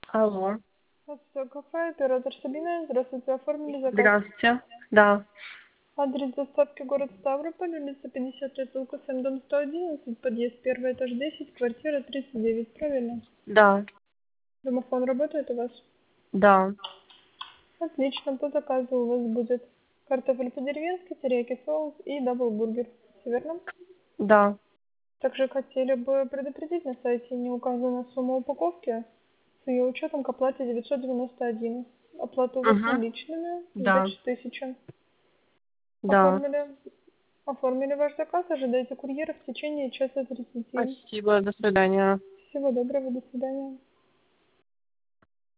Алло. Здравствуйте, кафе, оператор Сабина. Здравствуйте, оформили заказ. Здравствуйте. Да. Адрес доставки город Ставрополь, улица 55, улица 7, дом 111, подъезд, первый этаж 10, квартира 39, правильно? Да. Домофон работает у вас? Да. Отлично, по заказу у вас будет картофель по-деревенски, терияки соус и даблбургер. Все верно? Да. Также хотели бы предупредить, на сайте не указана сумма упаковки. С ее учетом к оплате 991. Оплата у вас Угу. наличными, Да. сдача 1000. Да. Оформили. Оформили ваш заказ, ожидайте курьера в течение часа 30. Спасибо. До свидания. Всего доброго, до свидания.